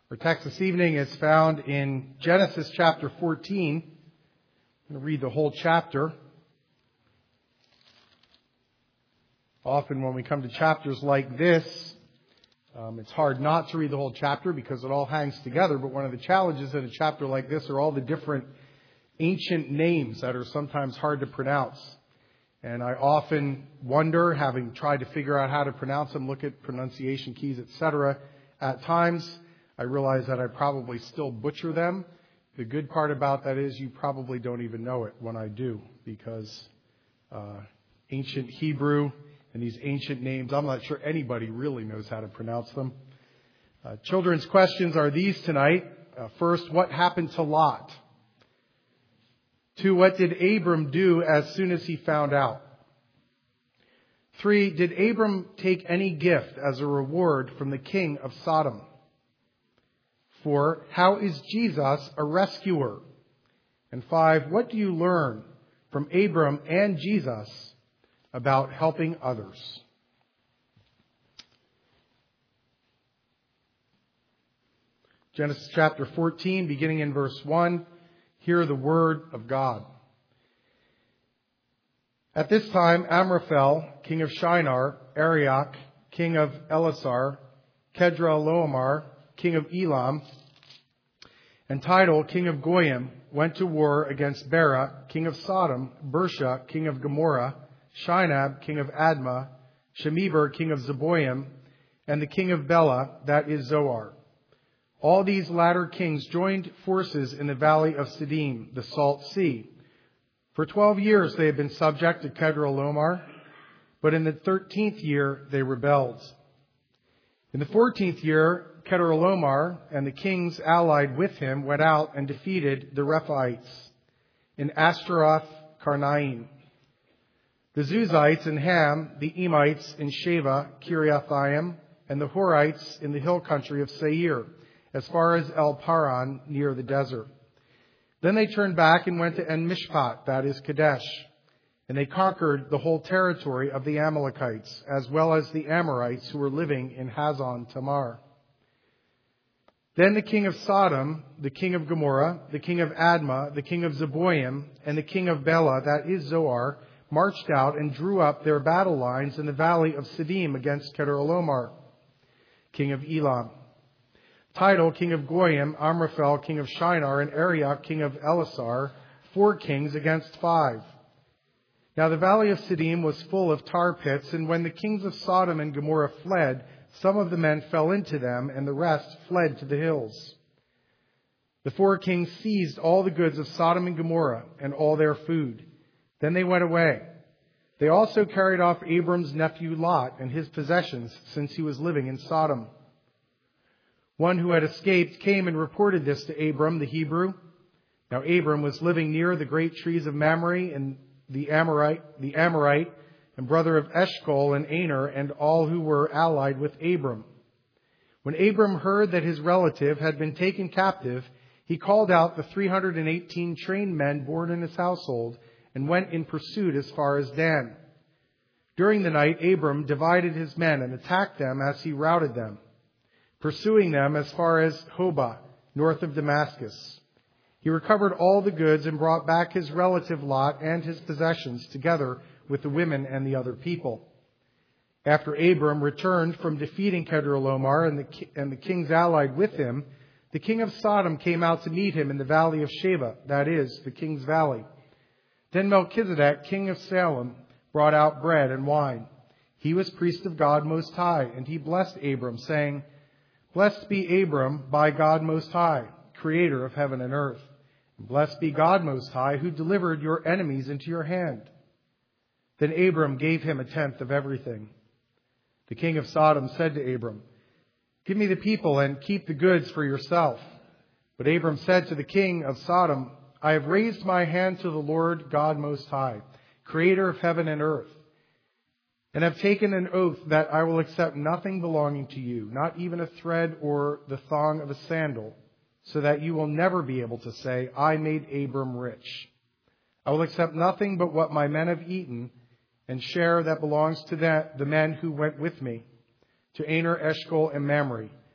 Our text this evening is found in Genesis chapter 14. I'm going to read the whole chapter. Often when we come to chapters like this, it's hard not to read the whole chapter because it all hangs together. But one of the challenges in a chapter like this are all the different ancient names that are sometimes hard to pronounce. And I often wonder, having tried to figure out how to pronounce them, look at pronunciation keys, etc. At times, I realize that I probably still butcher them. The good part about that is you probably don't even know it when I do, because ancient Hebrew and these ancient names, I'm not sure anybody really knows how to pronounce them. Children's questions are these tonight. First, what happened to Lot? 2, what did Abram do as soon as he found out? 3, did Abram take any gift as a reward from the king of Sodom? 4, how is Jesus a rescuer? And 5, what do you learn from Abram and Jesus about helping others? Genesis chapter 14, beginning in verse 1, hear the word of God. At this time, Amraphel, king of Shinar, Arioch, king of Elasar, Kedorlaomer, king of Elam, and Tidal, king of Goyim, went to war against Bera, king of Sodom, Bersha, king of Gomorrah, Shinab, king of Admah, Shemeber, king of Zeboim, and the king of Bela, that is Zoar. All these latter kings joined forces in the valley of Siddim, the Salt Sea. For 12 years they had been subject to Kedorlaomer, but in the 13th year they rebelled. In the 14th year, Kedorlaomer and the kings allied with him went out and defeated the Rephaites in Ashtaroth Karnaim, the Zuzites in Ham, the Emites in Sheva, Kiriathaim, and the Horites in the hill country of Seir, as far as El Paran near the desert. Then they turned back and went to En Mishpat, that is Kadesh, and they conquered the whole territory of the Amalekites, as well as the Amorites who were living in Hazon Tamar. Then the king of Sodom, the king of Gomorrah, the king of Admah, the king of Zeboim, and the king of Bela, that is Zoar, marched out and drew up their battle lines in the valley of Siddim against Kedorlaomer, king of Elam. Tidal, king of Goyim, Amraphel, king of Shinar, and Arioch, king of Elasar, 4 kings against 5. Now the valley of Siddim was full of tar pits, and when the kings of Sodom and Gomorrah fled, some of the men fell into them, and the rest fled to the hills. The 4 kings seized all the goods of Sodom and Gomorrah and all their food. Then they went away. They also carried off Abram's nephew Lot and his possessions, since he was living in Sodom. One who had escaped came and reported this to Abram the Hebrew. Now Abram was living near the great trees of Mamre, and the Amorite, and brother of Eshcol and Aner, and all who were allied with Abram. When Abram heard that his relative had been taken captive, he called out the 318 trained men born in his household and went in pursuit as far as Dan. During the night, Abram divided his men and attacked them as he routed them, pursuing them as far as Hobah, north of Damascus. He recovered all the goods and brought back his relative Lot and his possessions, together with the women and the other people. After Abram returned from defeating Kedorlaomer and the kings allied with him, the king of Sodom came out to meet him in the valley of Sheva, that is, the king's valley. Then Melchizedek, king of Salem, brought out bread and wine. He was priest of God Most High, and he blessed Abram, saying, "Blessed be Abram by God Most High, creator of heaven and earth. And blessed be God Most High, who delivered your enemies into your hand." Then Abram gave him 1/10 of everything. The king of Sodom said to Abram, "Give me the people and keep the goods for yourself." But Abram said to the king of Sodom, "I have raised my hand to the Lord God Most High, creator of heaven and earth, and have taken an oath that I will accept nothing belonging to you, not even a thread or the thong of a sandal, so that you will never be able to say, 'I made Abram rich.' I will accept nothing but what my men have eaten, and share that belongs to the men who went with me, to Aner, Eshcol, and Mamre,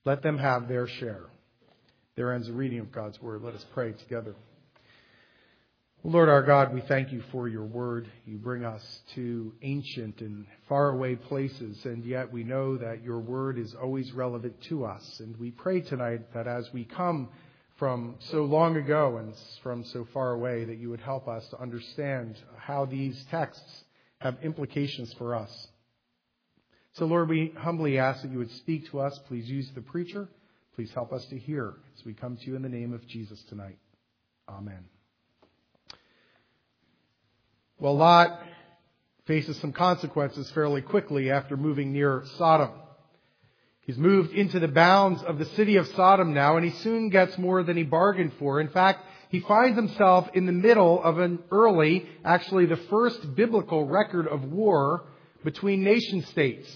Let them have their share. There ends the reading of God's Word. Let us pray together. Lord our God, we thank you for your Word. You bring us to ancient and faraway places, and yet we know that your Word is always relevant to us. And we pray tonight that as we come from so long ago and from so far away, that you would help us to understand how these texts have implications for us. So Lord, we humbly ask that you would speak to us. Please use the preacher. Please help us to hear as we come to you in the name of Jesus tonight. Amen. Well, Lot faces some consequences fairly quickly after moving near Sodom. He's moved into the bounds of the city of Sodom now, and he soon gets more than he bargained for. In fact, he finds himself in the middle of an early, actually the first biblical record of war between nation states.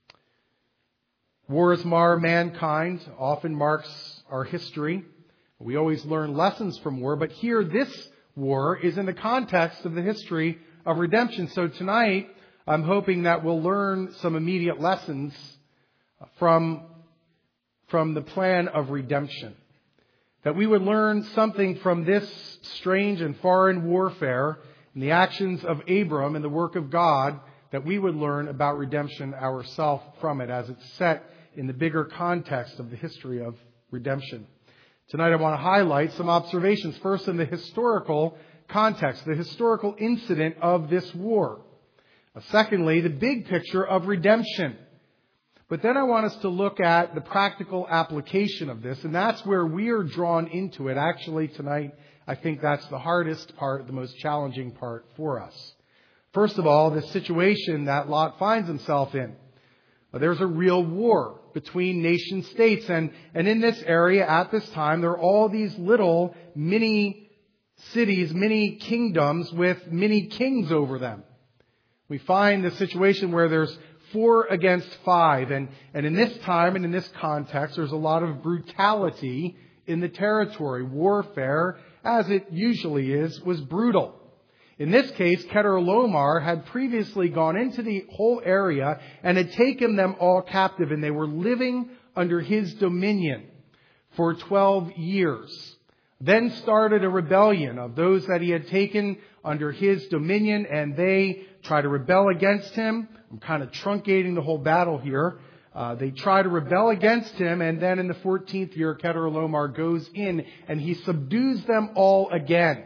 Wars mar mankind, often marks our history. We always learn lessons from war, but here this war is in the context of the history of redemption. So tonight, I'm hoping that we'll learn some immediate lessons from the plan of redemption. That we would learn something from this strange and foreign warfare and the actions of Abram and the work of God, that we would learn about redemption ourselves from it as it's set in the bigger context of the history of redemption. Tonight I want to highlight some observations. First, in the historical context, the historical incident of this war. Secondly, the big picture of redemption. But then I want us to look at the practical application of this, and that's where we are drawn into it. Actually, tonight, I think that's the hardest part, the most challenging part for us. First of all, the situation that Lot finds himself in. There's a real war between nation states, and in this area at this time, there are all these little mini cities, mini kingdoms with many kings over them. We find the situation where there's 4 against 5, and in this time and in this context, there's a lot of brutality in the territory. Warfare, as it usually is, was brutal. In this case, Chedorlaomer had previously gone into the whole area and had taken them all captive, and they were living under his dominion for 12 years. Then started a rebellion of those that he had taken under his dominion, and they try to rebel against him. I'm kind of truncating the whole battle here. They try to rebel against him, and then in the 14th year, Chedorlaomer goes in and he subdues them all again.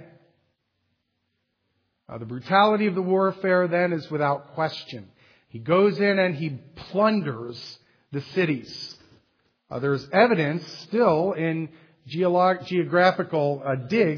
The brutality of the warfare then is without question. He goes in and he plunders the cities. There's evidence still in archaeological digs,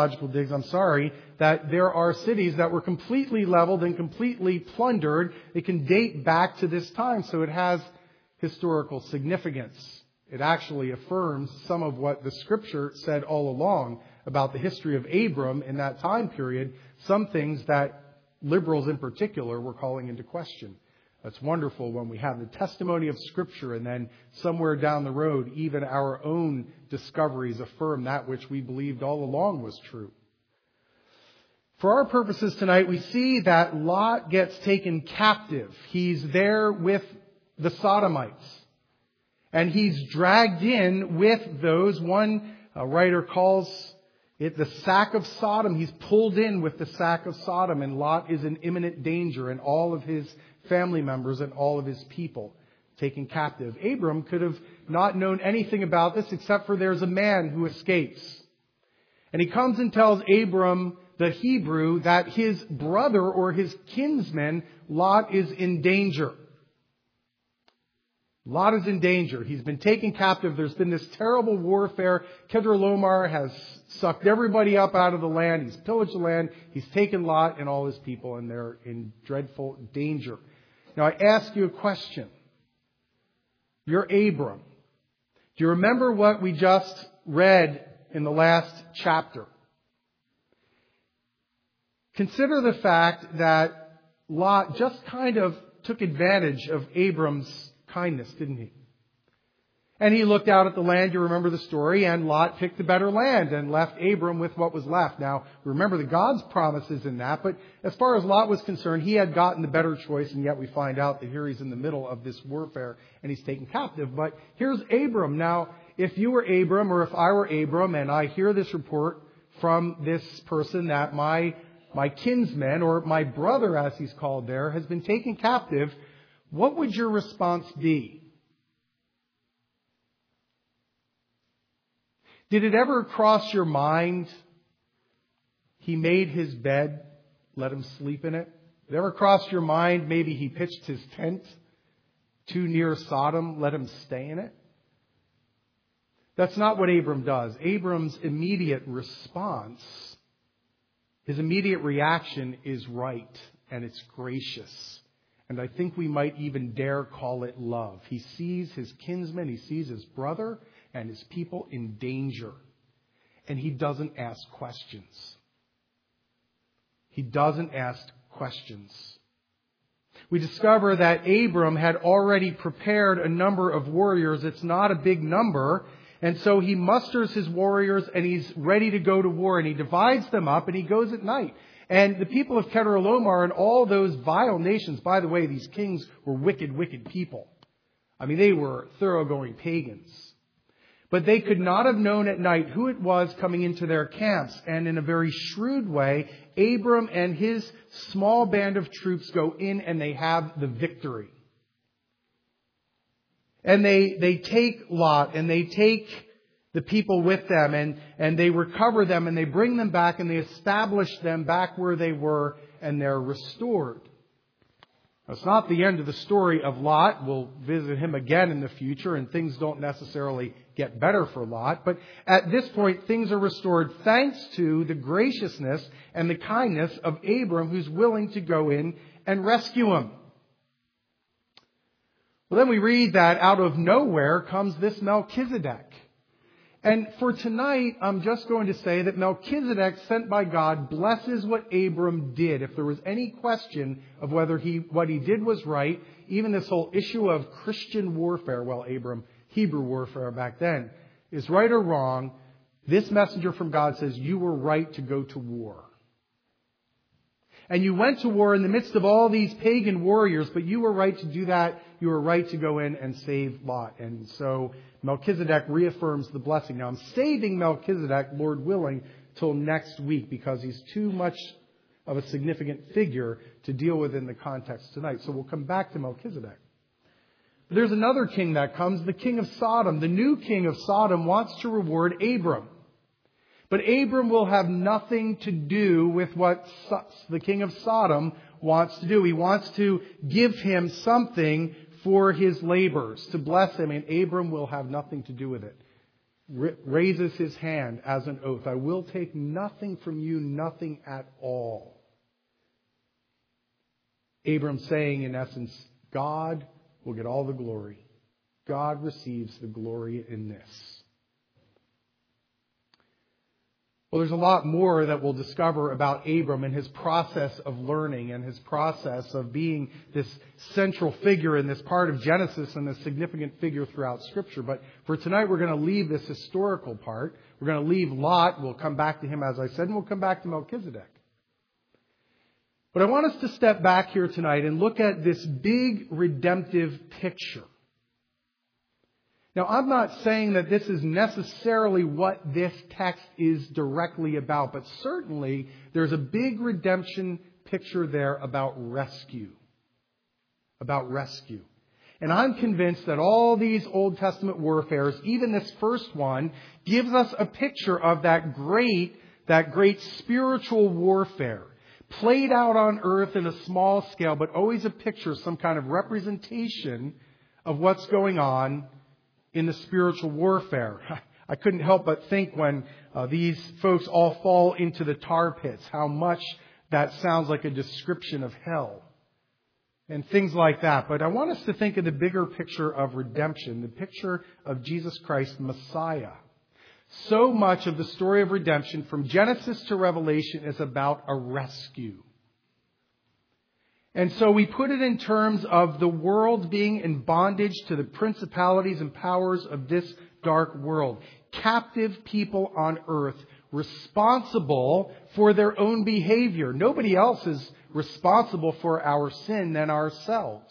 that there are cities that were completely leveled and completely plundered. It can date back to this time, so it has historical significance. It actually affirms some of what the Scripture said all along about the history of Abram in that time period, some things that liberals in particular were calling into question. It's wonderful when we have the testimony of Scripture, and then somewhere down the road, even our own discoveries affirm that which we believed all along was true. For our purposes tonight, we see that Lot gets taken captive. He's there with the Sodomites, and he's dragged in with those. One writer calls it the sack of Sodom. He's pulled in with the sack of Sodom, and Lot is in imminent danger, and all of his family members and all of his people taken captive. Abram could have not known anything about this except for there's a man who escapes. And he comes and tells Abram, the Hebrew, that his brother or his kinsman, Lot, is in danger. Lot is in danger. He's been taken captive. There's been this terrible warfare. Chedorlaomer has sucked everybody up out of the land. He's pillaged the land. He's taken Lot and all his people, and they're in dreadful danger. Now, I ask you a question. You're Abram. Do you remember what we just read in the last chapter? Consider the fact that Lot just kind of took advantage of Abram's kindness, didn't he? And he looked out at the land, you remember the story, and Lot picked the better land and left Abram with what was left. Now, remember the God's promises in that, but as far as Lot was concerned, he had gotten the better choice, and yet we find out that here he's in the middle of this warfare and he's taken captive. But here's Abram. Now, if you were Abram or if I were Abram and I hear this report from this person that my kinsman, or my brother as he's called there, has been taken captive, what would your response be? Did it ever cross your mind, he made his bed, let him sleep in it? Did it ever cross your mind, maybe he pitched his tent too near Sodom, let him stay in it? That's not what Abram does. Abram's immediate response, his immediate reaction is right, and it's gracious. And I think we might even dare call it love. He sees his kinsman, he sees his brother and his people in danger. And he doesn't ask questions. He doesn't ask questions. We discover that Abram had already prepared a number of warriors. It's not a big number. And so he musters his warriors and he's ready to go to war. And he divides them up and he goes at night. And the people of Kedorlaomer and all those vile nations, by the way, these kings were wicked, wicked people. I mean, they were thoroughgoing pagans. But they could not have known at night who it was coming into their camps. And in a very shrewd way, Abram and his small band of troops go in and they have the victory. And they take Lot and they take the people with them and they recover them and they bring them back and they establish them back where they were and they're restored. It's not the end of the story of Lot. We'll visit him again in the future, and things don't necessarily get better for Lot. But at this point, things are restored thanks to the graciousness and the kindness of Abram, who's willing to go in and rescue him. Well, then we read that out of nowhere comes this Melchizedek. And for tonight, I'm just going to say that Melchizedek, sent by God, blesses what Abram did. If there was any question of whether what he did was right, even this whole issue of Christian warfare, well, Hebrew warfare back then, is right or wrong, this messenger from God says, you were right to go to war. And you went to war in the midst of all these pagan warriors, but you were right to do that. You were right to go in and save Lot. And so Melchizedek reaffirms the blessing. Now, I'm saving Melchizedek, Lord willing, till next week because he's too much of a significant figure to deal with in the context tonight. So we'll come back to Melchizedek. There's another king that comes, the king of Sodom. The new king of Sodom wants to reward Abram. But Abram will have nothing to do with what the king of Sodom wants to do. He wants to give him something for his labors, to bless him, and Abram will have nothing to do with it. Raises his hand as an oath. I will take nothing from you, nothing at all. Abram saying, in essence, God will get all the glory. God receives the glory in this. Well, there's a lot more that we'll discover about Abram and his process of learning and his process of being this central figure in this part of Genesis and a significant figure throughout Scripture. But for tonight, we're going to leave this historical part. We're going to leave Lot. We'll come back to him, as I said, and we'll come back to Melchizedek. But I want us to step back here tonight and look at this big redemptive picture. Now, I'm not saying that this is necessarily what this text is directly about, but certainly there's a big redemption picture there about rescue. About rescue. And I'm convinced that all these Old Testament warfares, even this first one, gives us a picture of that great spiritual warfare. Played out on earth in a small scale, but always a picture, some kind of representation of what's going on in the spiritual warfare. I couldn't help but think when these folks all fall into the tar pits, how much that sounds like a description of hell and things like that. But I want us to think of the bigger picture of redemption, the picture of Jesus Christ, Messiah. So much of the story of redemption from Genesis to Revelation is about a rescue. And so we put it in terms of the world being in bondage to the principalities and powers of this dark world. Captive people on earth, responsible for their own behavior. Nobody else is responsible for our sin than ourselves.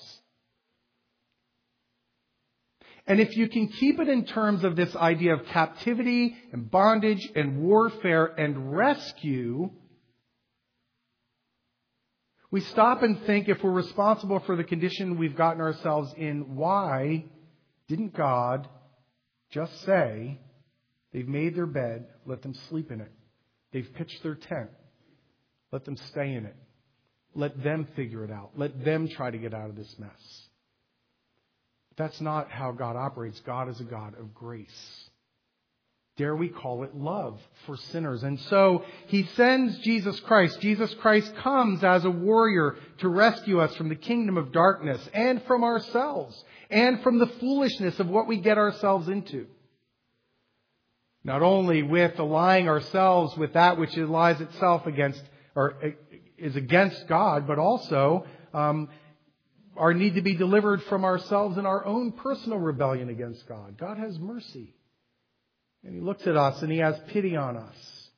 And if you can keep it in terms of this idea of captivity and bondage and warfare and rescue, we stop and think, if we're responsible for the condition we've gotten ourselves in, why didn't God just say, they've made their bed, let them sleep in it. They've pitched their tent, let them stay in it. Let them figure it out. Let them try to get out of this mess. That's not how God operates. God is a God of grace. Dare we call it love for sinners. And so He sends Jesus Christ. Jesus Christ comes as a warrior to rescue us from the kingdom of darkness and from ourselves and from the foolishness of what we get ourselves into. Not only with aligning ourselves with that which lies itself against or is against God, but also our need to be delivered from ourselves and our own personal rebellion against God. God has mercy. And He looks at us and He has pity on us.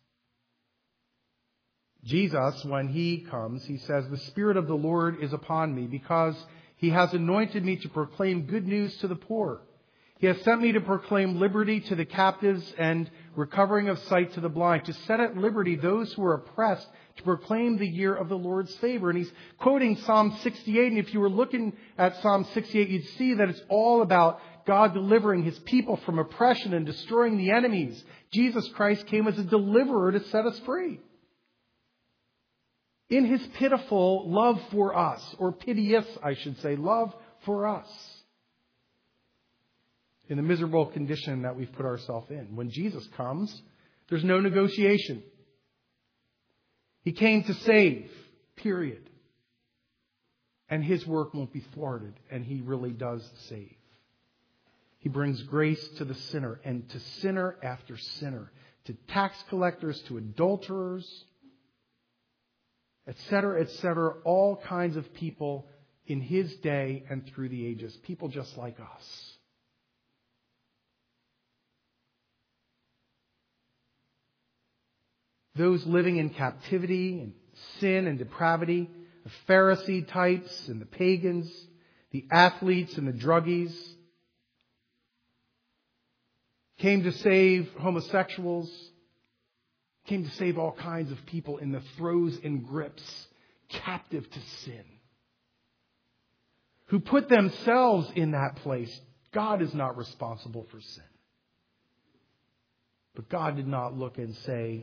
Jesus, when He comes, He says, "The Spirit of the Lord is upon me because He has anointed me to proclaim good news to the poor. He has sent me to proclaim liberty to the captives and recovering of sight to the blind, to set at liberty those who are oppressed, to proclaim the year of the Lord's favor." And he's quoting Psalm 68. And if you were looking at Psalm 68, you'd see that it's all about God delivering His people from oppression and destroying the enemies. Jesus Christ came as a deliverer to set us free. In His pitiful love for us, or piteous, I should say, love for us. In the miserable condition that we've put ourselves in. When Jesus comes, there's no negotiation. He came to save, period. And His work won't be thwarted, and He really does save. He brings grace to the sinner, and to sinner after sinner, to tax collectors, to adulterers, etc., etc., all kinds of people in His day and through the ages, people just like us. Those living in captivity and sin and depravity, the Pharisee types and the pagans, the athletes and the druggies, came to save homosexuals, came to save all kinds of people in the throes and grips, captive to sin, who put themselves in that place. God is not responsible for sin. But God did not look and say,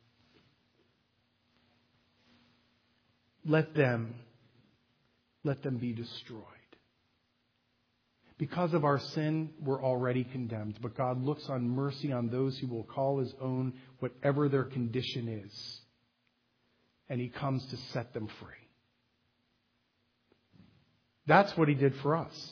let them be destroyed. Because of our sin, we're already condemned. But God looks on mercy on those who will call His own, whatever their condition is. And He comes to set them free. That's what He did for us.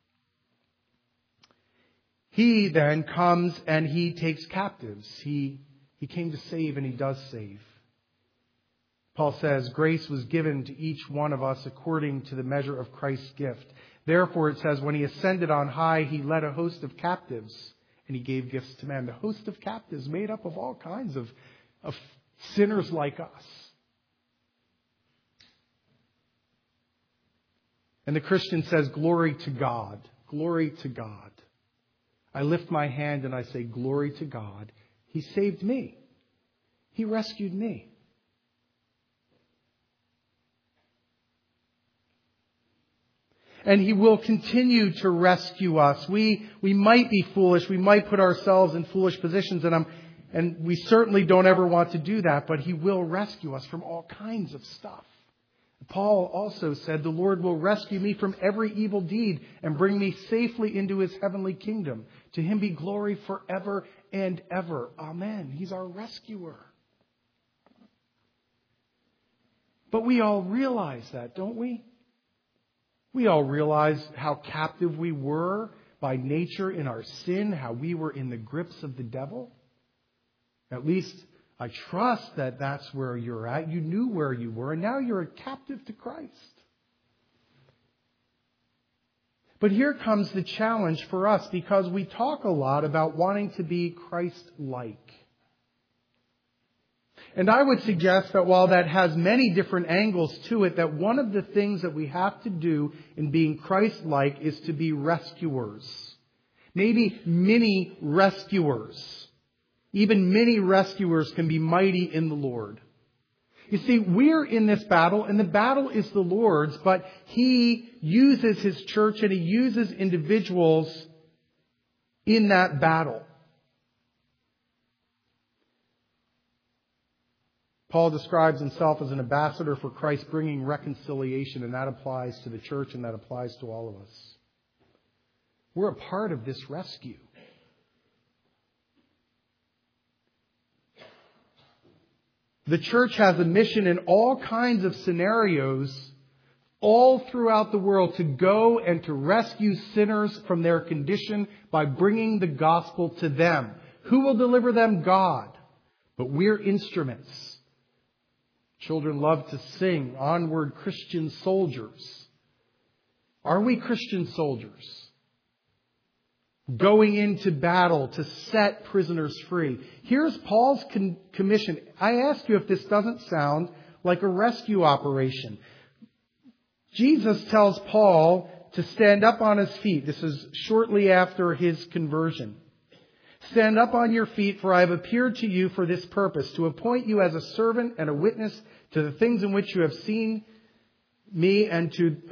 He then comes and He takes captives. He came to save, and He does save. Paul says, grace was given to each one of us according to the measure of Christ's gift. Therefore, it says, when He ascended on high, He led a host of captives, and He gave gifts to men. The host of captives made up of all kinds of sinners like us. And the Christian says, glory to God. Glory to God. I lift my hand and I say, glory to God. He saved me. He rescued me. And He will continue to rescue us. We might be foolish. We might put ourselves in foolish positions. And we certainly don't ever want to do that. But He will rescue us from all kinds of stuff. Paul also said, the Lord will rescue me from every evil deed and bring me safely into His heavenly kingdom. To Him be glory forever and ever. Amen. He's our rescuer. But we all realize that, don't we? We all realize how captive we were by nature in our sin, how we were in the grips of the devil. At least I trust that that's where you're at. You knew where you were, and now you're a captive to Christ. But here comes the challenge for us, because we talk a lot about wanting to be Christ-like. And I would suggest that while that has many different angles to it, that one of the things that we have to do in being Christ-like is to be rescuers. Maybe mini rescuers. Even mini rescuers can be mighty in the Lord. You see, we're in this battle, and the battle is the Lord's, but He uses His church and He uses individuals in that battle. Paul describes himself as an ambassador for Christ, bringing reconciliation, and that applies to the church and that applies to all of us. We're a part of this rescue. The church has a mission in all kinds of scenarios all throughout the world to go and to rescue sinners from their condition by bringing the gospel to them. Who will deliver them? God. But we're instruments. Children love to sing, "Onward, Christian soldiers." Are we Christian soldiers? Going into battle to set prisoners free. Here's Paul's commission. I ask you if this doesn't sound like a rescue operation. Jesus tells Paul to stand up on his feet. This is shortly after his conversion. "Stand up on your feet, for I have appeared to you for this purpose, to appoint you as a servant and a witness to the things in which you have seen me and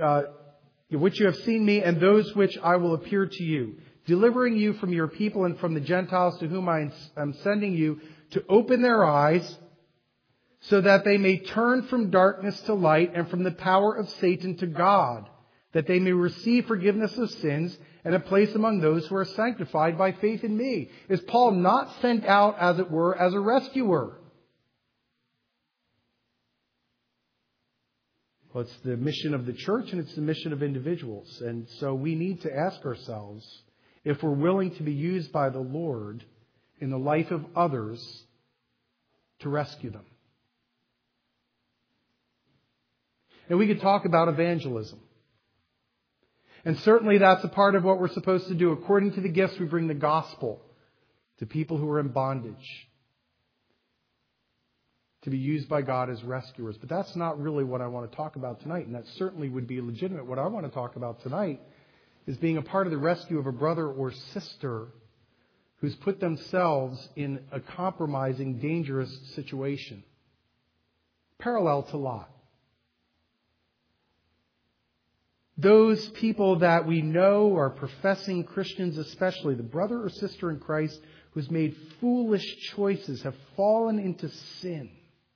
those which I will appear to you, delivering you from your people and from the Gentiles to whom I am sending you, to open their eyes so that they may turn from darkness to light and from the power of Satan to God, that they may receive forgiveness of sins and a place among those who are sanctified by faith in me." Is Paul not sent out, as it were, as a rescuer? Well, it's the mission of the church and it's the mission of individuals. And so we need to ask ourselves if we're willing to be used by the Lord in the life of others to rescue them. And we could talk about evangelism. And certainly that's a part of what we're supposed to do. According to the gifts, we bring the gospel to people who are in bondage, to be used by God as rescuers. But that's not really what I want to talk about tonight, and that certainly would be legitimate. What I want to talk about tonight is being a part of the rescue of a brother or sister who's put themselves in a compromising, dangerous situation. Parallel to Lot. Those people that we know are professing Christians, especially the brother or sister in Christ who's made foolish choices, have fallen into sin.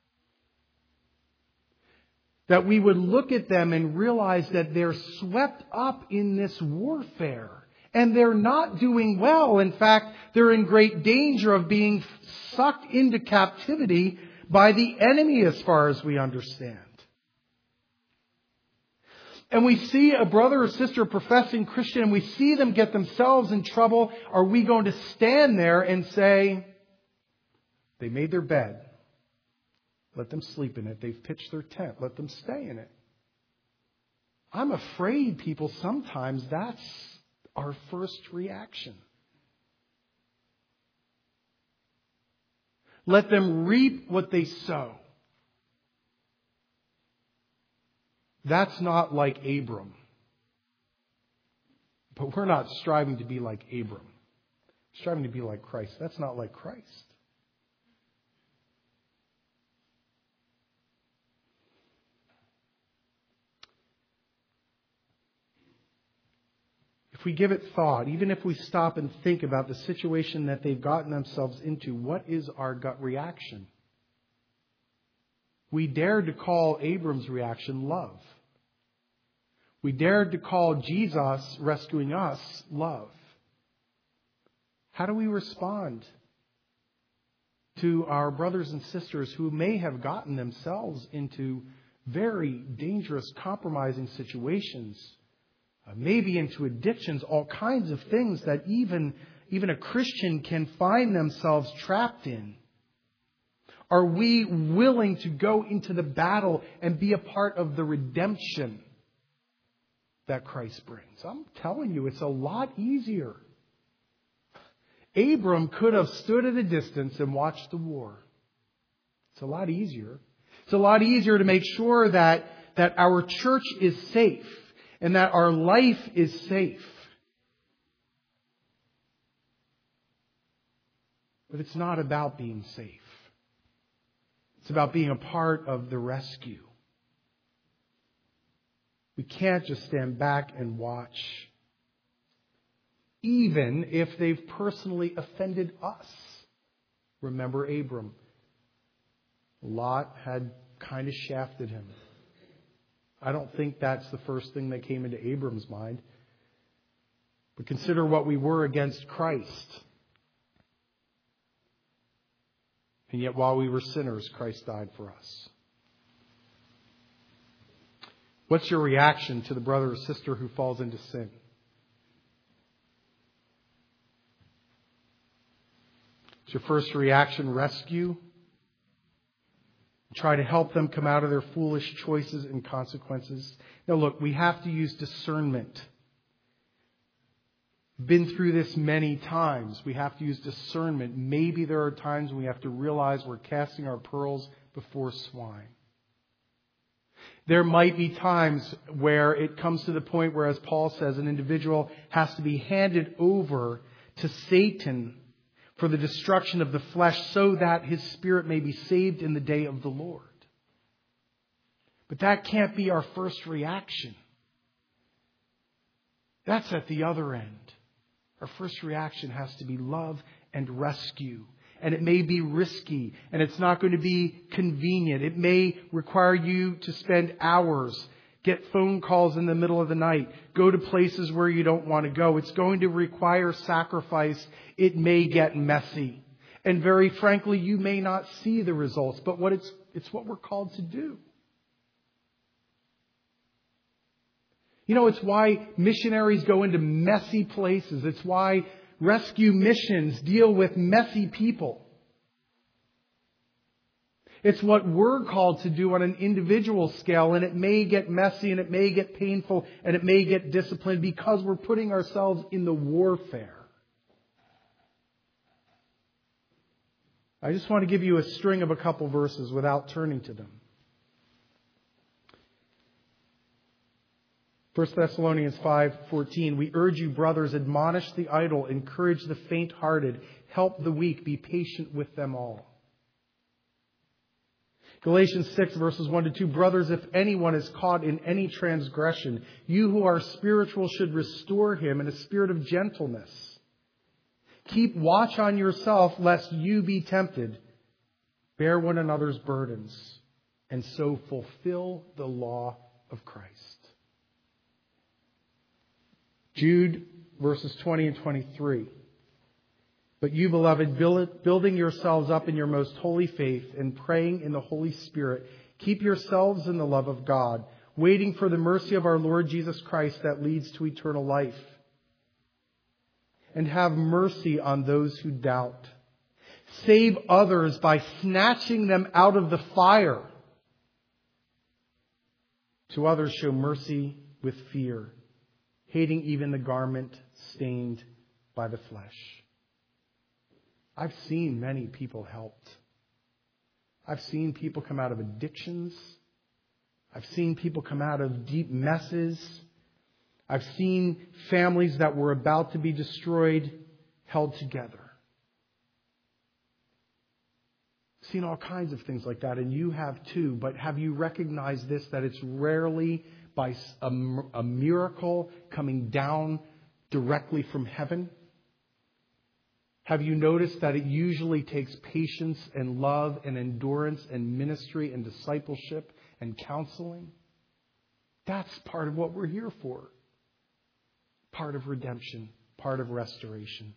That we would look at them and realize that they're swept up in this warfare. And they're not doing well. In fact, they're in great danger of being sucked into captivity by the enemy, as far as we understand. And we see a brother or sister professing Christian and we see them get themselves in trouble. Are we going to stand there and say, they made their bed, let them sleep in it. They've pitched their tent, let them stay in it? I'm afraid, people, sometimes that's our first reaction. Let them reap what they sow. That's not like Abram. But we're not striving to be like Abram. Striving to be like Christ. That's not like Christ. If we give it thought, even if we stop and think about the situation that they've gotten themselves into, what is our gut reaction? We dared to call Abram's reaction love. We dared to call Jesus rescuing us love. How do we respond to our brothers and sisters who may have gotten themselves into very dangerous, compromising situations, maybe into addictions, all kinds of things that even a Christian can find themselves trapped in? Are we willing to go into the battle and be a part of the redemption that Christ brings. I'm telling you, it's a lot easier. Abram could have stood at a distance and watched the war. It's a lot easier. It's a lot easier to make sure that our church is safe and that our life is safe. But it's not about being safe. It's about being a part of the rescue. We can't just stand back and watch, even if they've personally offended us. Remember Abram. Lot had kind of shafted him. I don't think that's the first thing that came into Abram's mind. But consider what we were against Christ. And yet while we were sinners, Christ died for us. What's your reaction to the brother or sister who falls into sin? Is your first reaction rescue? Try to help them come out of their foolish choices and consequences? Now look, we have to use discernment. Been through this many times. We have to use discernment. Maybe there are times when we have to realize we're casting our pearls before swine. There might be times where it comes to the point where, as Paul says, an individual has to be handed over to Satan for the destruction of the flesh so that his spirit may be saved in the day of the Lord. But that can't be our first reaction. That's at the other end. Our first reaction has to be love and rescue. And it may be risky, and it's not going to be convenient. It may require you to spend hours, get phone calls in the middle of the night, go to places where you don't want to go. It's going to require sacrifice. It may get messy. And very frankly, you may not see the results, but it's what we're called to do. You know, it's why missionaries go into messy places. It's why rescue missions deal with messy people. It's what we're called to do on an individual scale, and it may get messy and it may get painful and it may get disciplined because we're putting ourselves in the warfare. I just want to give you a string of a couple verses without turning to them. 1 Thessalonians 5:14, we urge you, brothers, admonish the idle, encourage the faint-hearted, help the weak, be patient with them all. Galatians 6 verses 1-2, brothers, if anyone is caught in any transgression, you who are spiritual should restore him in a spirit of gentleness. Keep watch on yourself, lest you be tempted. Bear one another's burdens, and so fulfill the law of Christ. Jude verses 20 and 23. But you, beloved, building yourselves up in your most holy faith and praying in the Holy Spirit, keep yourselves in the love of God, waiting for the mercy of our Lord Jesus Christ that leads to eternal life. And have mercy on those who doubt. Save others by snatching them out of the fire. To others show mercy with fear, hating even the garment stained by the flesh. I've seen many people helped. I've seen people come out of addictions. I've seen people come out of deep messes. I've seen families that were about to be destroyed held together. I've seen all kinds of things like that, and you have too. But have you recognized this, that it's rarely by a miracle coming down directly from heaven? Have you noticed that it usually takes patience and love and endurance and ministry and discipleship and counseling? That's part of what we're here for. Part of redemption, part of restoration.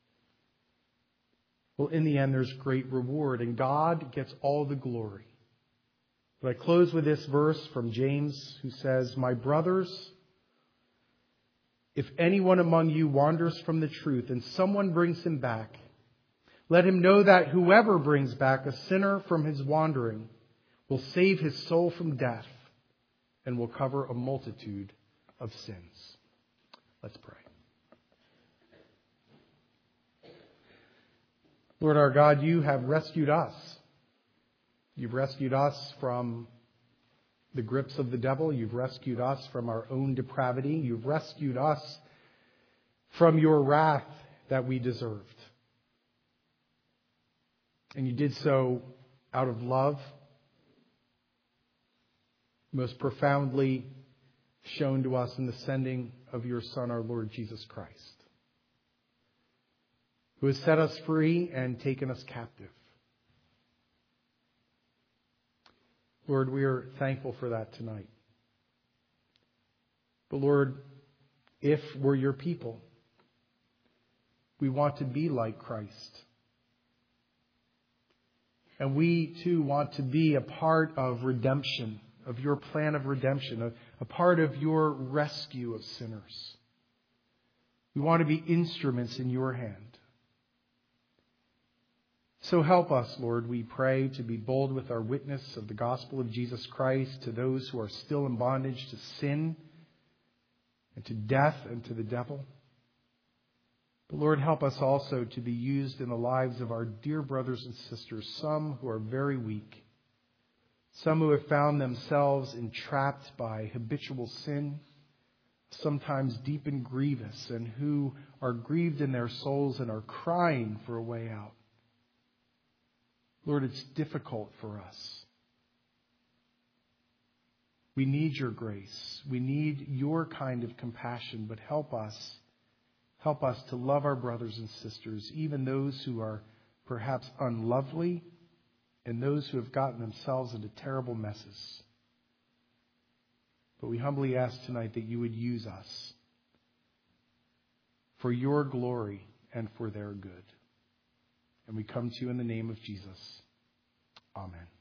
Well, in the end, there's great reward, and God gets all the glory. But I close with this verse from James, who says, my brothers, if anyone among you wanders from the truth and someone brings him back, let him know that whoever brings back a sinner from his wandering will save his soul from death and will cover a multitude of sins. Let's pray. Lord our God, you have rescued us. You've rescued us from the grips of the devil. You've rescued us from our own depravity. You've rescued us from your wrath that we deserved. And you did so out of love, most profoundly shown to us in the sending of your Son, our Lord Jesus Christ, who has set us free and taken us captive. Lord, we are thankful for that tonight. But Lord, if we're your people, we want to be like Christ. And we too want to be a part of redemption, of your plan of redemption, a part of your rescue of sinners. We want to be instruments in your hand. So help us, Lord, we pray, to be bold with our witness of the gospel of Jesus Christ to those who are still in bondage to sin and to death and to the devil. But Lord, help us also to be used in the lives of our dear brothers and sisters, some who are very weak, some who have found themselves entrapped by habitual sin, sometimes deep and grievous, and who are grieved in their souls and are crying for a way out. Lord, it's difficult for us. We need your grace. We need your kind of compassion, but help us to love our brothers and sisters, even those who are perhaps unlovely and those who have gotten themselves into terrible messes. But we humbly ask tonight that you would use us for your glory and for their good. And we come to you in the name of Jesus. Amen.